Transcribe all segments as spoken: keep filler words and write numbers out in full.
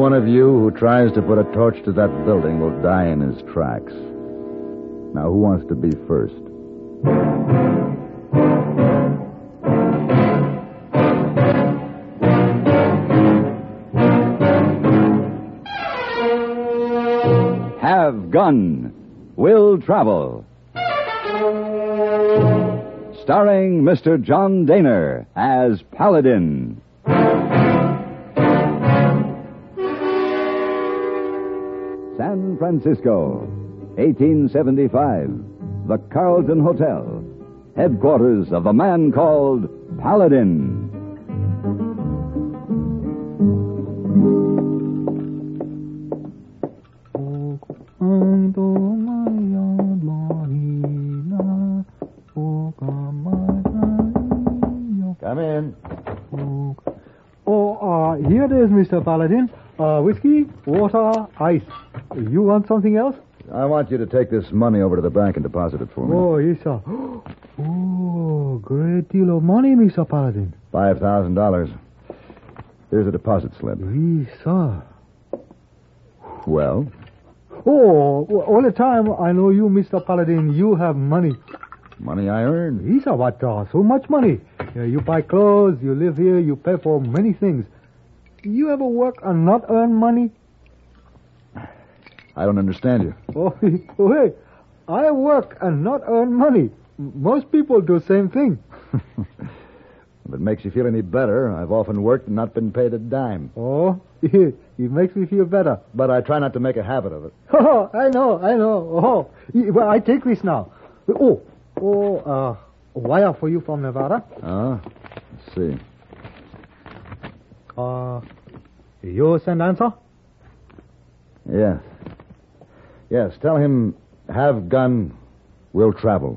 one of you who tries to put a torch to that building will die in his tracks. Now, who wants to be first? Have Gun Will Travel. Starring Mister John Daner as Paladin. San Francisco, eighteen seventy-five. The Carlton Hotel, headquarters of a man called Paladin. Come in. Oh, uh, here it is, Mister Paladin. Uh, whiskey, water, ice. You want something else? I want you to take this money over to the bank and deposit it for me. Oh, yes, sir. Oh, great deal of money, Mister Paladin. Five thousand dollars. Here's a deposit slip. Yes, sir. Well? Oh, all the time I know you, Mister Paladin, you have money. Money I earned? Yes, sir, what, uh, so much money. Yeah, you buy clothes, you live here, you pay for many things. You ever work and not earn money? I don't understand you. Oh, wait. I work and not earn money. Most people do the same thing. If it makes you feel any better, I've often worked and not been paid a dime. Oh, it makes me feel better. But I try not to make a habit of it. Oh, I know, I know. Oh, well, I take this now. Oh, oh, uh, a wire for you from Nevada. Ah, let's see. Uh, you send answer? Yes. Yes, tell him, have gun, will travel.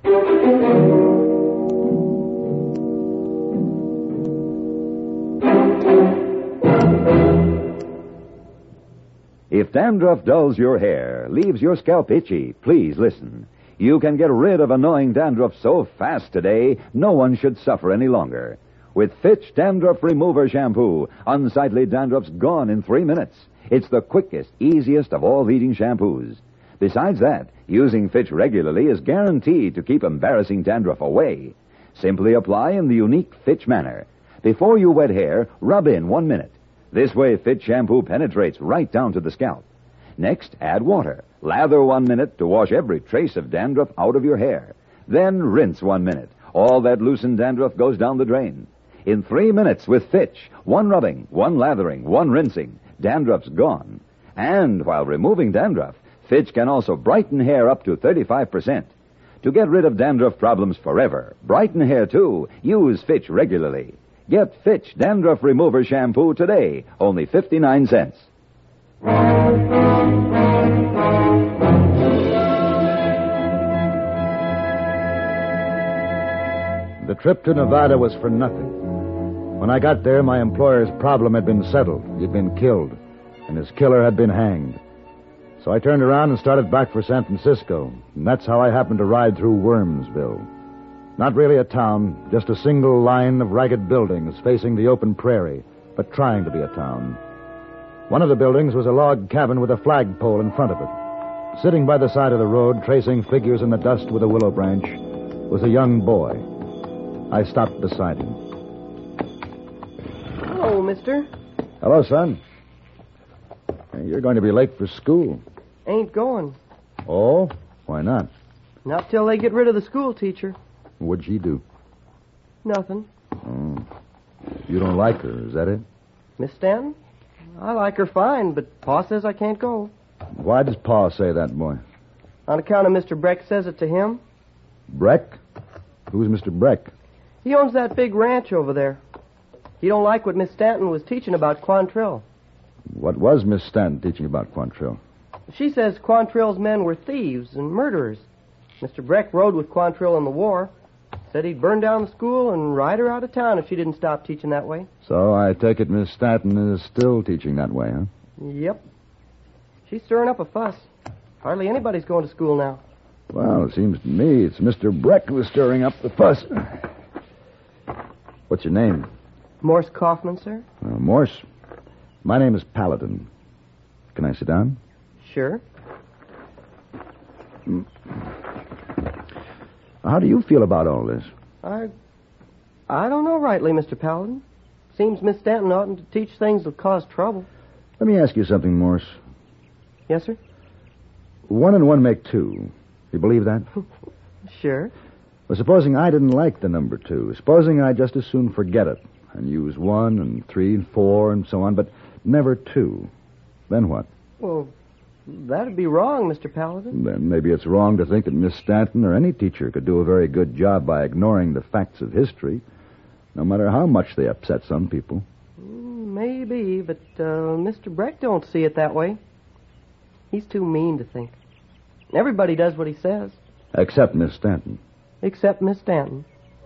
If dandruff dulls your hair, leaves your scalp itchy, please listen. You can get rid of annoying dandruff so fast today, no one should suffer any longer. With Fitch Dandruff Remover Shampoo, unsightly dandruff's gone in three minutes. It's the quickest, easiest of all leading shampoos. Besides that, using Fitch regularly is guaranteed to keep embarrassing dandruff away. Simply apply in the unique Fitch manner. Before you wet hair, rub in one minute. This way, Fitch shampoo penetrates right down to the scalp. Next, add water. Lather one minute to wash every trace of dandruff out of your hair. Then rinse one minute. All that loosened dandruff goes down the drain. In three minutes with Fitch, one rubbing, one lathering, one rinsing, dandruff's gone. And while removing dandruff, Fitch can also brighten hair up to thirty-five percent. To get rid of dandruff problems forever, brighten hair too, use Fitch regularly. Get Fitch Dandruff Remover Shampoo today, only fifty-nine cents. The trip to Nevada was for nothing. When I got there, my employer's problem had been settled. He'd been killed, and his killer had been hanged. So I turned around and started back for San Francisco, and that's how I happened to ride through Wormsville. Not really a town, just a single line of ragged buildings facing the open prairie, but trying to be a town. One of the buildings was a log cabin with a flagpole in front of it. Sitting by the side of the road, tracing figures in the dust with a willow branch, was a young boy. I stopped beside him. Hello, mister. Hello, son. You're going to be late for school. Ain't going. Oh? Why not? Not till they get rid of the school teacher. What'd she do? Nothing. Oh. You don't like her, is that it? Miss Stanton? I like her fine, but Pa says I can't go. Why does Pa say that, boy? On account of Mister Breck says it to him. Breck? Who's Mister Breck? He owns that big ranch over there. He don't like what Miss Stanton was teaching about Quantrill. What was Miss Stanton teaching about Quantrill? She says Quantrill's men were thieves and murderers. Mister Breck rode with Quantrill in the war. Said he'd burn down the school and ride her out of town if she didn't stop teaching that way. So I take it Miss Stanton is still teaching that way, huh? Yep. She's stirring up a fuss. Hardly anybody's going to school now. Well, it seems to me it's Mister Breck who's stirring up the fuss. What's your name? Morse Kaufman, sir. Uh, Morse. My name is Paladin. Can I sit down? Sure. How do you feel about all this? I... I don't know rightly, Mister Paladin. Seems Miss Stanton oughtn't to teach things that cause trouble. Let me ask you something, Morse. Yes, sir? One and one make two. You believe that? Sure. Well, supposing I didn't like the number two. Supposing I just as soon forget it and use one and three and four and so on, but never two. Then what? Well, that'd be wrong, Mister Paladin. Then maybe it's wrong to think that Miss Stanton or any teacher could do a very good job by ignoring the facts of history, no matter how much they upset some people. Maybe, but uh, Mister Breck don't see it that way. He's too mean to think. Everybody does what he says. Except Miss Stanton. Except Miss Stanton.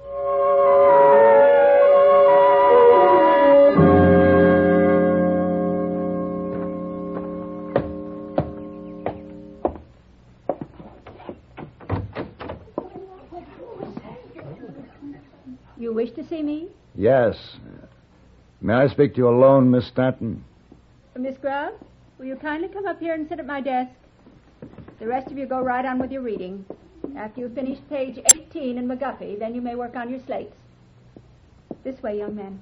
You wish to see me? Yes. May I speak to you alone, Miss Stanton? Miss Grubb, will you kindly come up here and sit at my desk? The rest of you go right on with your reading. After you've finished page eighteen in McGuffey, then you may work on your slates. This way, young man.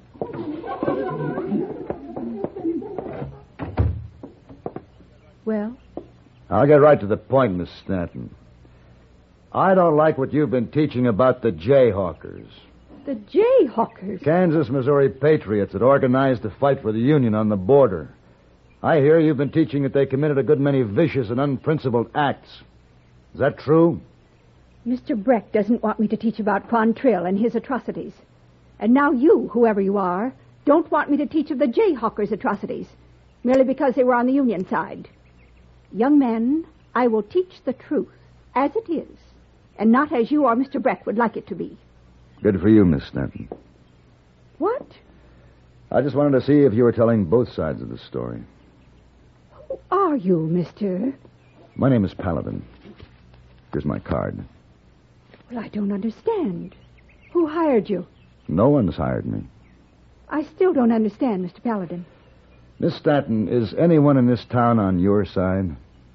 Well? I'll get right to the point, Miss Stanton. I don't like what you've been teaching about the Jayhawkers. The Jayhawkers? Kansas, Missouri patriots that organized to fight for the Union on the border. I hear you've been teaching that they committed a good many vicious and unprincipled acts. Is that true? Mister Breck doesn't want me to teach about Quantrill and his atrocities. And now you, whoever you are, don't want me to teach of the Jayhawkers' atrocities, merely because they were on the Union side. Young men, I will teach the truth as it is, and not as you or Mister Breck would like it to be. Good for you, Miss Stanton. What? I just wanted to see if you were telling both sides of the story. Who are you, mister? My name is Paladin. Here's my card. Well, I don't understand. Who hired you? No one's hired me. I still don't understand, Mister Paladin. Miss Stanton, is anyone in this town on your side?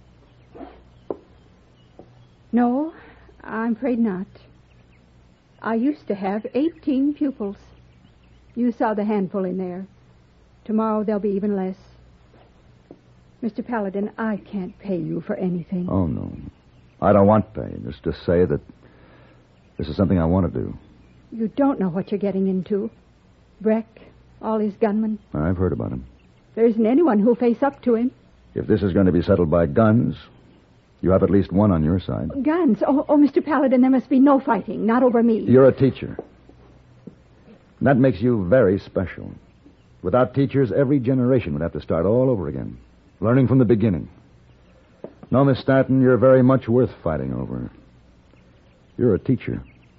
No, I'm afraid not. I used to have eighteen pupils. You saw the handful in there. Tomorrow there'll be even less. Mister Paladin, I can't pay you for anything. Oh, no. I don't want pay. Just to say that this is something I want to do. You don't know what you're getting into. Breck, all his gunmen. I've heard about him. There isn't anyone who'll face up to him. If this is going to be settled by guns, you have at least one on your side. Guns? Oh, oh, Mister Paladin, there must be no fighting. Not over me. You're a teacher. That makes you very special. Without teachers, every generation would have to start all over again, learning from the beginning. No, Miss Stanton, you're very much worth fighting over. You're a teacher.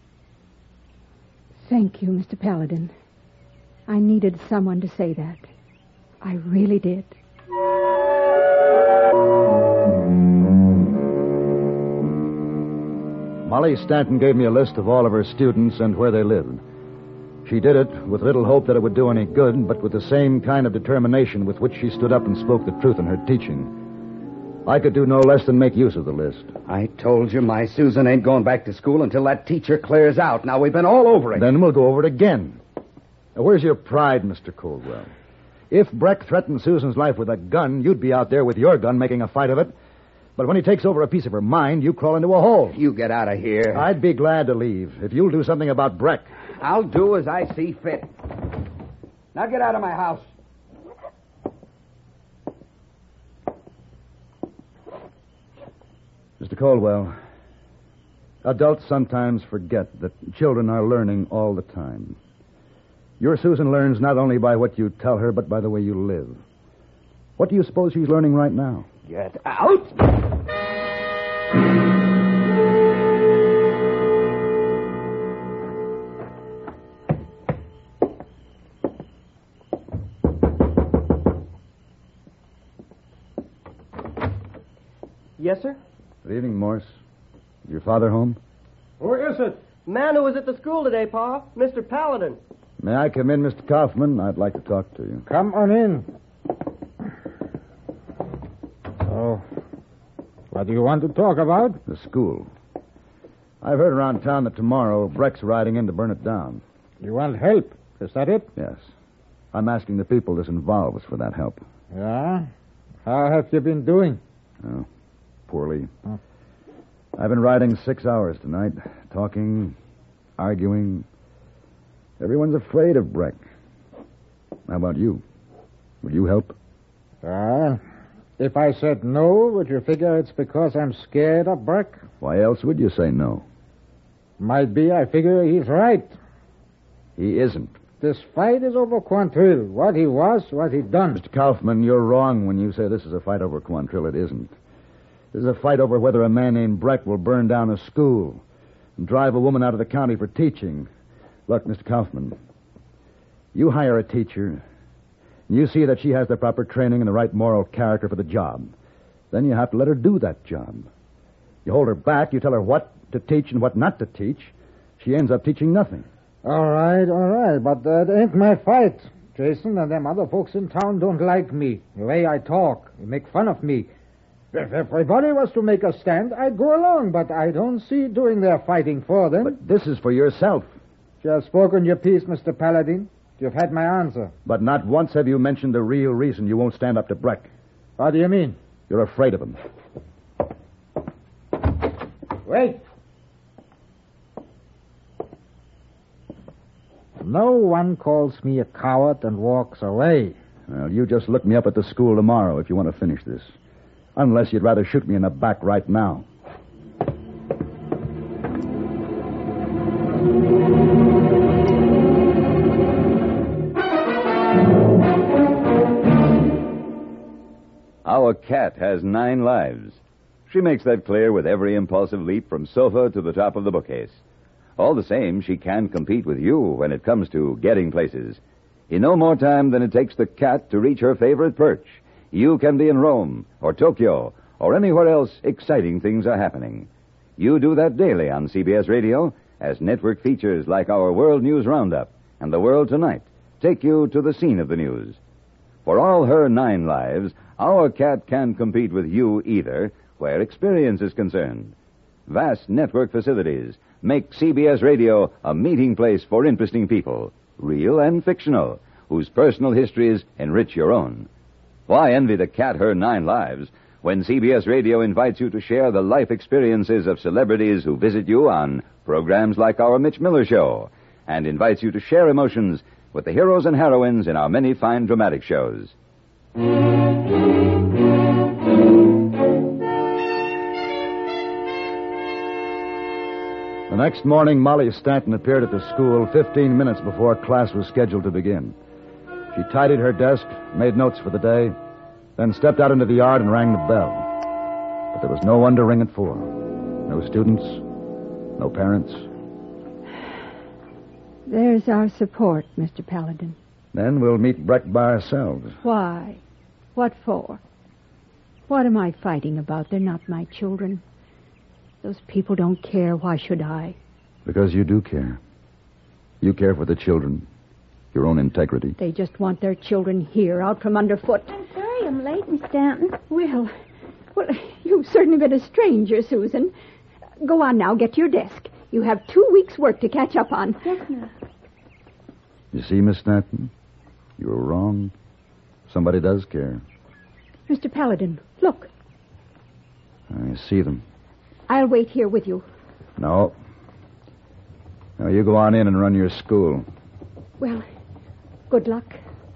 Thank you, Mister Paladin. I needed someone to say that. I really did. Molly Stanton gave me a list of all of her students and where they lived. She did it with little hope that it would do any good, but with the same kind of determination with which she stood up and spoke the truth in her teaching. I could do no less than make use of the list. I told you my Susan ain't going back to school until that teacher clears out. Now, we've been all over it. Then we'll go over it again. Now, where's your pride, Mister Coldwell? If Breck threatened Susan's life with a gun, you'd be out there with your gun making a fight of it. But when he takes over a piece of her mind, you crawl into a hole. You get out of here. I'd be glad to leave if you'll do something about Breck. I'll do as I see fit. Now get out of my house. Mister Coldwell, adults sometimes forget that children are learning all the time. Your Susan learns not only by what you tell her, but by the way you live. What do you suppose she's learning right now? Get out! Yes, sir? Good evening, Morse. Is your father home? Who is it? Man who was at the school today, Pa. Mister Paladin. May I come in, Mister Kaufman? I'd like to talk to you. Come on in. Oh. What do you want to talk about? The school. I've heard around town that tomorrow Breck's riding in to burn it down. You want help? Is that it? Yes. I'm asking the people this involves for that help. Yeah? How have you been doing? Oh, poorly. Huh? I've been riding six hours tonight, talking, arguing. Everyone's afraid of Breck. How about you? Will you help? Ah, if I said no, would you figure it's because I'm scared of Breck? Why else would you say no? Might be I figure he's right. He isn't. This fight is over Quantrill. What he was, what he done. Mister Kaufman, you're wrong when you say this is a fight over Quantrill. It isn't. This is a fight over whether a man named Breck will burn down a school and drive a woman out of the county for teaching. Look, Mister Kaufman, you hire a teacher, and you see that she has the proper training and the right moral character for the job. Then you have to let her do that job. You hold her back, you tell her what to teach and what not to teach. She ends up teaching nothing. All right, all right, but that ain't my fight. Jason and them other folks in town don't like me, the way I talk. They make fun of me. If everybody was to make a stand, I'd go along, but I don't see doing their fighting for them. But this is for yourself. You have spoken your piece, Mister Paladin. You've had my answer. But not once have you mentioned the real reason you won't stand up to Breck. What do you mean? You're afraid of him. Wait. No one calls me a coward and walks away. Well, you just look me up at the school tomorrow if you want to finish this. Unless you'd rather shoot me in the back right now. Our cat has nine lives. She makes that clear with every impulsive leap from sofa to the top of the bookcase. All the same, she can compete with you when it comes to getting places. In no more time than it takes the cat to reach her favorite perch, you can be in Rome or Tokyo or anywhere else exciting things are happening. You do that daily on C B S Radio as network features like our World News Roundup and The World Tonight take you to the scene of the news. For all her nine lives, our cat can compete with you either where experience is concerned. Vast network facilities make C B S Radio a meeting place for interesting people, real and fictional, whose personal histories enrich your own. Why envy the cat her nine lives when C B S Radio invites you to share the life experiences of celebrities who visit you on programs like our Mitch Miller Show, and invites you to share emotions with the heroes and heroines in our many fine dramatic shows. The next morning, Molly Stanton appeared at the school fifteen minutes before class was scheduled to begin. She tidied her desk, made notes for the day, then stepped out into the yard and rang the bell. But there was no one to ring it for. No students, no parents. There's our support, Mister Paladin. Then we'll meet Breck by ourselves. Why? What for? What am I fighting about? They're not my children. Those people don't care. Why should I? Because you do care. You care for the children, your own integrity. They just want their children here, out from underfoot. I'm sorry I'm late, Miss Stanton. Well, well, you've certainly been a stranger, Susan. Go on now, get to your desk. You have two weeks' work to catch up on. Yes, ma'am. You see, Miss Stanton? You were wrong. Somebody does care. Mister Paladin, look. I see them. I'll wait here with you. No. Now, you go on in and run your school. Well, good luck.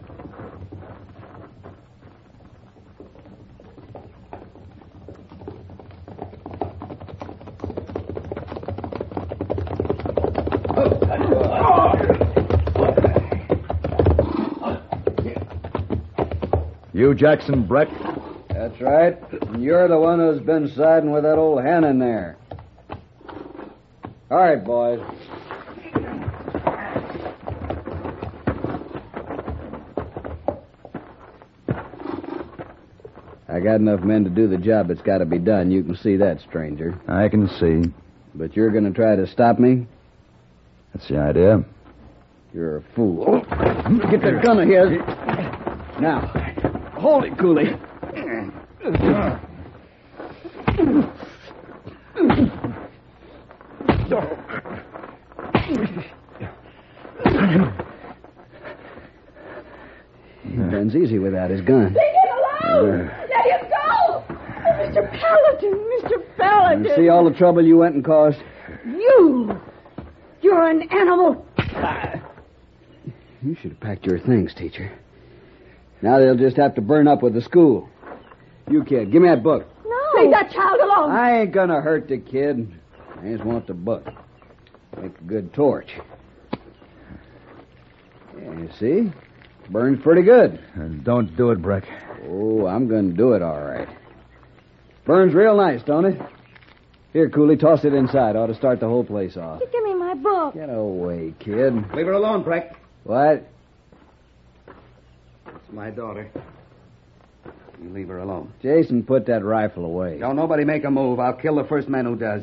You, Jackson Breck? That's right. And you're the one who's been siding with that old hen in there. All right, boys. I got enough men to do the job that's got to be done. You can see that, stranger. I can see. But you're going to try to stop me? That's the idea. You're a fool. Get that gun of his. Now, hold it, Cooley. He bends easy without his gun. Leave him alone! Uh, Let him go! Mister Paladin, Mister Paladin. You see all the trouble you went and caused? You! You're an animal. You should have packed your things, teacher. Now they'll just have to burn up with the school. You kid, give me that book. No. Leave that child alone. I ain't gonna hurt the kid. I just want the book. Make a good torch. Yeah, you see? Burns pretty good. And don't do it, Breck. Oh, I'm gonna do it all right. Burns real nice, don't it? Here, Cooley, toss it inside. Ought to start the whole place off. Give me my book. Get away, kid. Leave her alone, Breck. What? It's my daughter. You leave her alone. Jason, put that rifle away. Don't nobody make a move. I'll kill the first man who does.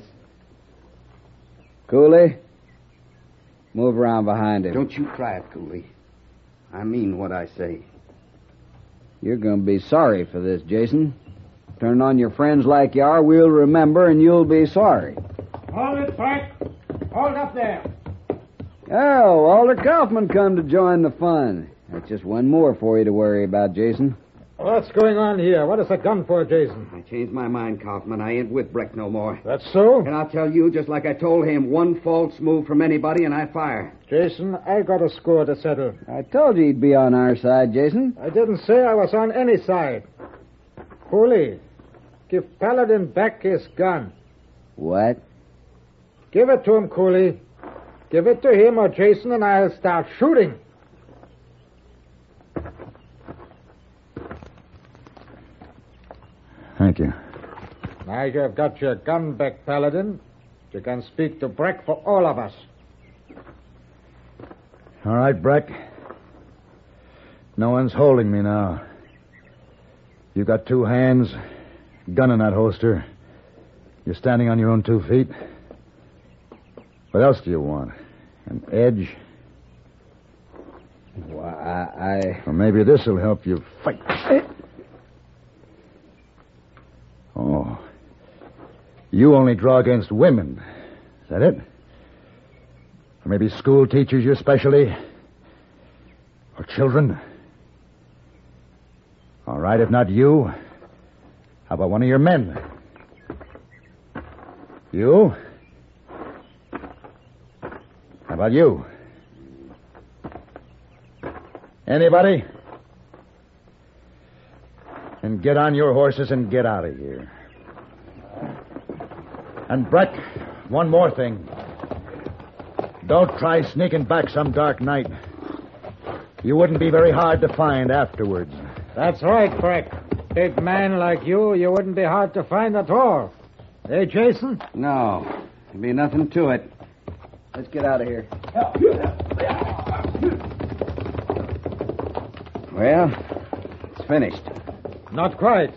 Cooley, move around behind him. Don't you try it, Cooley. I mean what I say. You're going to be sorry for this, Jason. Turn on your friends like you are, we'll remember, and you'll be sorry. Hold it, Frank. Hold up there. Oh, Walter Kaufman come to join the fun. That's just one more for you to worry about, Jason. What's going on here? What is a gun for, Jason? I changed my mind, Kaufman. I ain't with Breck no more. That's so? And I'll tell you, just like I told him, one false move from anybody and I fire. Jason, I got a score to settle. I told you he'd be on our side, Jason. I didn't say I was on any side. Cooley, give Paladin back his gun. What? Give it to him, Cooley. Give it to him or Jason and I'll start shooting. Thank you. Now you've got your gun back, Paladin. You can speak to Breck for all of us. All right, Breck. No one's holding me now. You got two hands, gun in that holster. You're standing on your own two feet. What else do you want? An edge? Well, I... I... Or maybe this'll help you fight. Oh. You only draw against women. Is that it? Or maybe school teachers, your specialty? Or children? All right, if not you, how about one of your men? You? How about you? Anybody? And get on your horses and get out of here. And Breck, one more thing. Don't try sneaking back some dark night. You wouldn't be very hard to find afterwards. That's right, Breck. Big man like you, you wouldn't be hard to find at all. Hey, Jason? No, there'd be nothing to it. Let's get out of here. Well, it's finished. Not quite.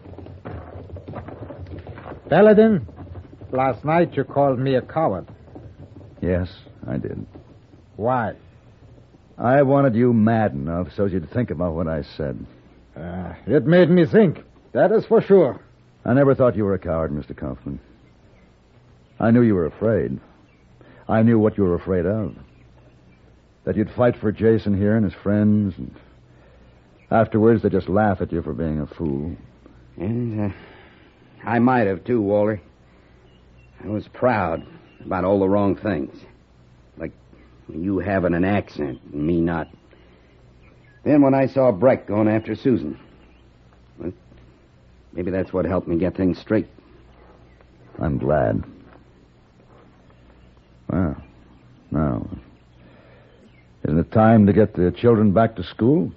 Paladin, last night you called me a coward. Yes, I did. Why? I wanted you mad enough so you'd think about what I said. Uh, it made me think. That is for sure. I never thought you were a coward, Mister Kaufman. I knew you were afraid. I knew what you were afraid of. That you'd fight for Jason here and his friends, and afterwards they'd just laugh at you for being a fool. And uh, I might have, too, Walter. I was proud about all the wrong things. Like you having an accent and me not. Then when I saw Breck going after Susan, well, maybe that's what helped me get things straight. I'm glad. Well, now, isn't it time to get the children back to school?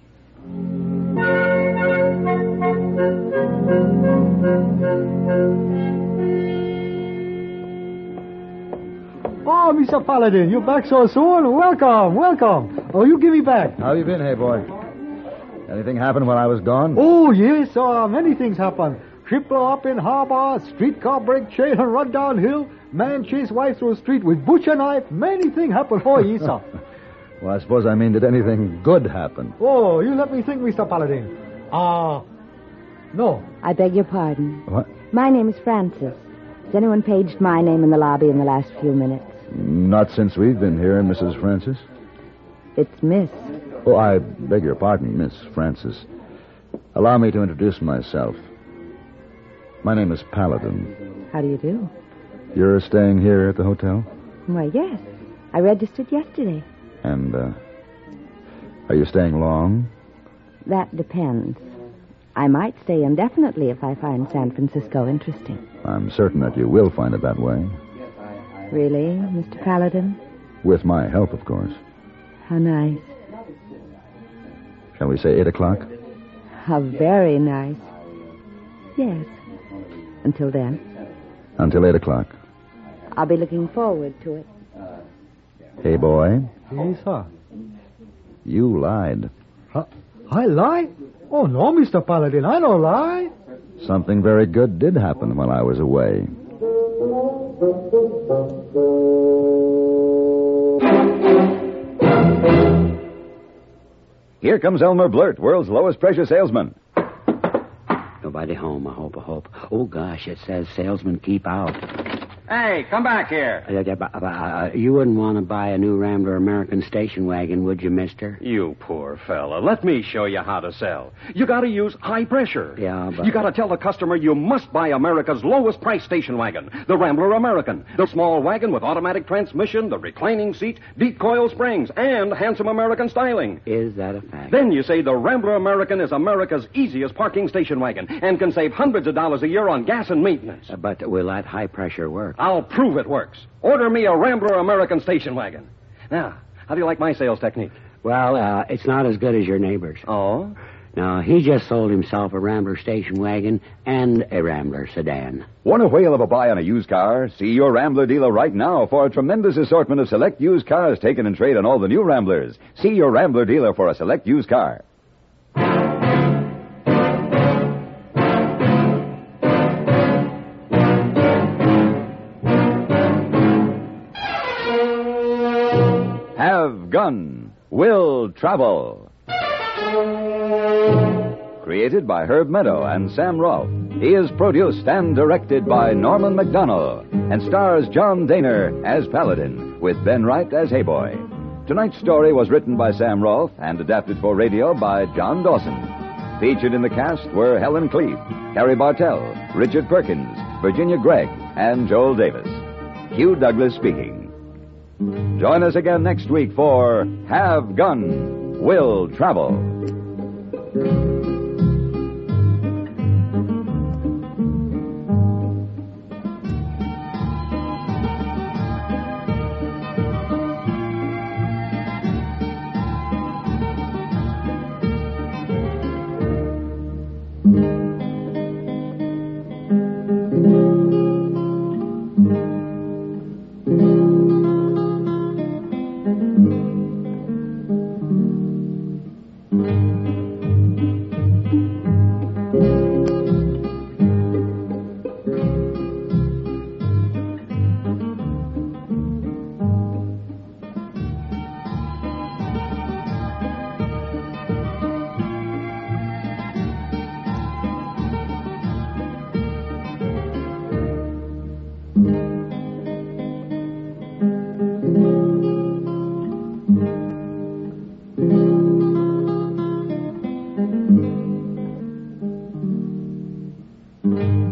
Oh, Mister Paladin, you're back so soon. Welcome, welcome. Oh, you give me back. How you been, hey boy? Anything happened while I was gone? Oh, yes, uh, many things happened. Ship blow up in harbor, streetcar break chain and run downhill, man chase wife through the street with butcher knife. Many things happened. Oh, yes, sir. Well, I suppose I mean, did anything good happen? Oh, you let me think, Mister Paladin. Ah, uh, no. I beg your pardon. What? My name is Frances. Has anyone paged my name in the lobby in the last few minutes? Not since we've been here, Missus Francis. It's Miss. Oh, I beg your pardon, Miss Francis. Allow me to introduce myself. My name is Paladin. How do you do? You're staying here at the hotel? Why, yes. I registered yesterday. And, uh, are you staying long? That depends. I might stay indefinitely if I find San Francisco interesting. I'm certain that you will find it that way. Really, Mister Paladin? With my help, of course. How nice. Shall we say eight o'clock? How very nice. Yes. Until then? Until eight o'clock. I'll be looking forward to it. Hey, boy. Yes, sir. You lied. Huh? I lie? Oh, no, Mister Paladin, I don't lie. Something very good did happen while I was away. Here comes Elmer Blurt, world's lowest pressure salesman. Nobody home, I hope, I hope. Oh, gosh, it says salesmen keep out. Hey, come back here. Uh, uh, uh, you wouldn't want to buy a new Rambler American station wagon, would you, mister? You poor fella. Let me show you how to sell. You got to use high pressure. Yeah, but... You got to tell the customer you must buy America's lowest price station wagon, the Rambler American. The small wagon with automatic transmission, the reclining seat, deep coil springs, and handsome American styling. Is that a fact? Then you say the Rambler American is America's easiest parking station wagon and can save hundreds of dollars a year on gas and maintenance. Uh, but will that high pressure work? I'll prove it works. Order me a Rambler American station wagon. Now, how do you like my sales technique? Well, uh, it's not as good as your neighbor's. Oh? No, he just sold himself a Rambler station wagon and a Rambler sedan. Want a whale of a buy on a used car? See your Rambler dealer right now for a tremendous assortment of select used cars taken in trade on all the new Ramblers. See your Rambler dealer for a select used car. Have Gun Will Travel. Created by Herb Meadow and Sam Rolfe. He is produced and directed by Norman McDonnell and stars John Daner as Paladin with Ben Wright as Hey Boy. Tonight's story was written by Sam Rolfe and adapted for radio by John Dawson. Featured in the cast were Helen Cleave, Carrie Bartell, Richard Perkins, Virginia Gregg, and Joel Davis. Hugh Douglas speaking. Join us again next week for Have Gun Will Travel. Mm-hmm.